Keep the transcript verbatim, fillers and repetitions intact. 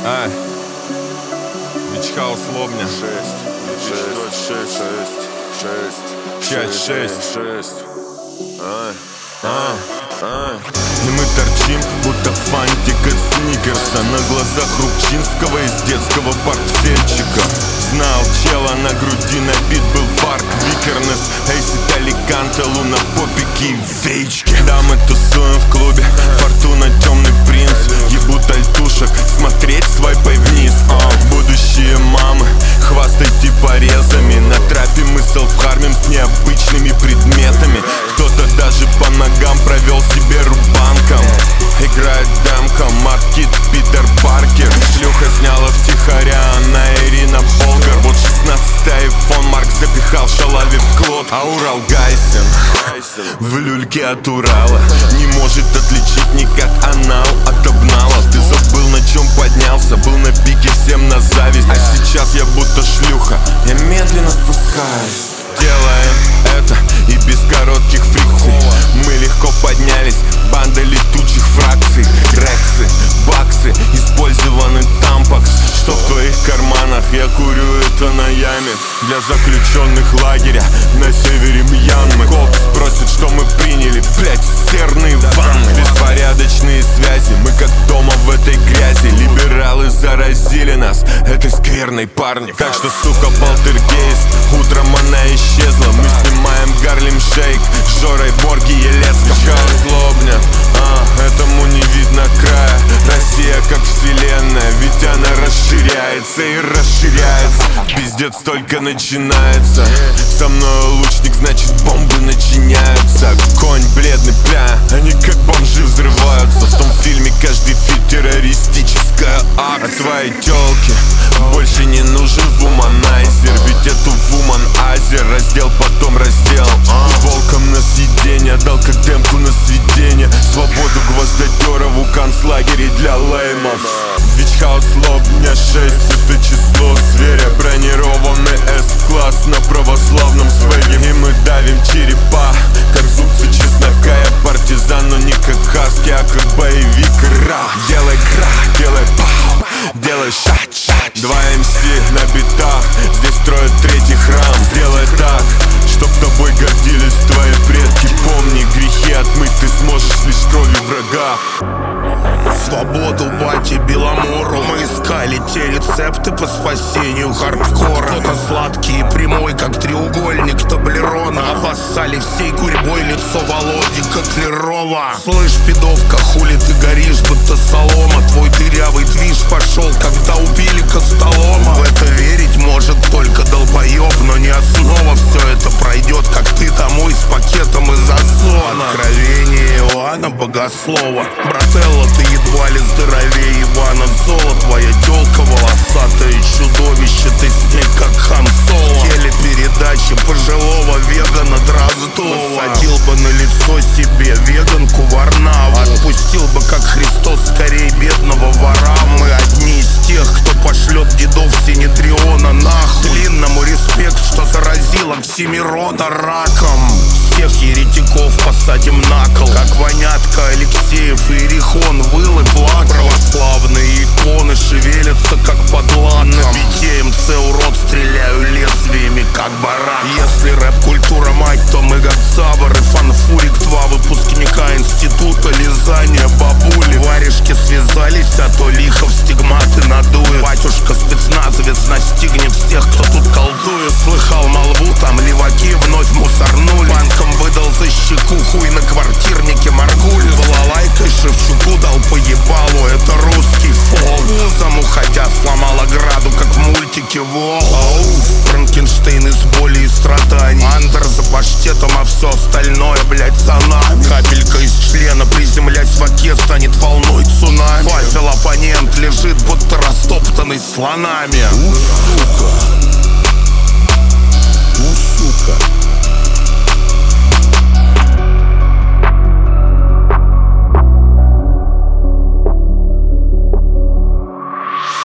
А, Вичхаус Лобня. Шесть, шесть, шесть, шесть, Пять, шесть. шесть. А, А, а. И мы торчим, будто фантик от сникерса на глазах Рубчинского из детского портфельчика. Знал чела, на груди набит был парк Викернес, Эйсит, Аликанте, Луна, попики и вейчки. Да, мы тусуем в клубе, Фортуна, Темный принц. Ебут альтушек, смотреть свайпой вниз. а, Будущие мамы, хвастайте порезами. На трапе мы селфхармим с необычными предметами. Кто-то даже по ногам провел себе рубанком. Играет демка, Маркит, Питер Паркер. Шлюха сняла втихаря, она Ирина Болгар. Вот шестнадцатый айфон Марк запихал шалави в клод. А Урал Гайсен в люльке от Урала не может отличить никак анал от обнала. Ты забыл, на чем поднялся, был на пике, всем на зависть. А сейчас я будто шлюха, я медленно спускаюсь. Делаем это и без коротких фрикций. Мы легко поднялись, банда летучих фракций. Рексы, баксы, использованный тампакс. Что в твоих карманах, я курю это на яме. Для заключенных лагеря на севере Мьянмы. Кокс просит, что мы приняли, блять, серные ванны. Беспорядочные связи, мы как дома в этой грязи. Либералы заразили нас этой скверной парни. Так что, сука, полтергейст, утром она исчезла. Мы снимаем Гарлем Шейк, Жорой Борги, Елецком. Хаос Лобня, а, этому не видно края. Россия как вселенная, ведь она расширяется и расширяется. Пиздец только начинается. Со мной лучник, значит бомбы начиняются. Конь бледный, бля, они как бомжи взрываются. В том фильме каждый фит террористическая акция. А твои тёлки больше не нужен вуманайзер, ведь эту вуман-азер раздел, потом раздел. Волком на съедение, дал как демку на сведение. Свободу Гвоздодерову, концлагере для леймов. Вичхаус Лобня шесть, это число зверя. Бронированный С-класс на православном свеге. И мы давим черепа, как зубцы чеснока. Я партизан, но не как хаски, а как боевик. Ра, делай кра, делай пау, делай шат-шат. Два эм си на битах, здесь строят третий храм. Сделай так, чтоб тобой гордились твои предки. Помни, грехи отмыть ты сможешь лишь кровью врага. Свободу, бати, Беломору. Мы искали те рецепты по спасению хардкора. Кто-то сладкий и прямой, как треугольник Таблерона. Обоссали всей гурьбой лицо Володи Котлерова. Слышь, пидовка, хули ты горишь, будто солома. Твой дырявый движ пошел, когда убили Костолома. В это верить может только долбоеб, но не основа. Все это пройдет, как ты домой с пакетом из озона. Откровение Иоанна Богослова. Брателло, ты едва ли здоровее Ивана Зола. Твоя тёлка волосатое чудовище, ты с ней как Хан Соло. Телепередачи пожилого вегана Дроздова. Посадил бы на лицо себе веганку Варнаву. Отпустил бы как Христос скорей бедного вора. Мы одни из тех, кто пошлет дедов Синедриона нахуй. Длинному респект, что заразил Оксимирона раком. Всех еретиков посадим на кол. Как вонятка Алексеев и Иерихон выл и плакал. Православные иконы шевелятся как под лаком. На бите эм цэ урод стреляю лезвиями как барак. Если рэп-культура мать, то мы Годсавр и Фанфурик. Два выпускника института лизания бабули. Варежки связались, а то лихов стигматы надует. Батюшка спецназовец настигнет всех, кто тут колдует. Слыхал молву, там леваки вновь мусорнули. Банком выдал за щеку хуй на квартирнике Маргуль. Балалайкой Шевчуку дал по ебалу, это русский фолк. Вузом уходя сломал ограду, как в мультике Вол. Франкенштейн из боли и страданий. Андер за паштетом, а все остальное, блять, за нами. Капелька из члена, приземлясь в оке, станет волной цунами. Фазел оппонент лежит, будто растоптанный слонами. Сука.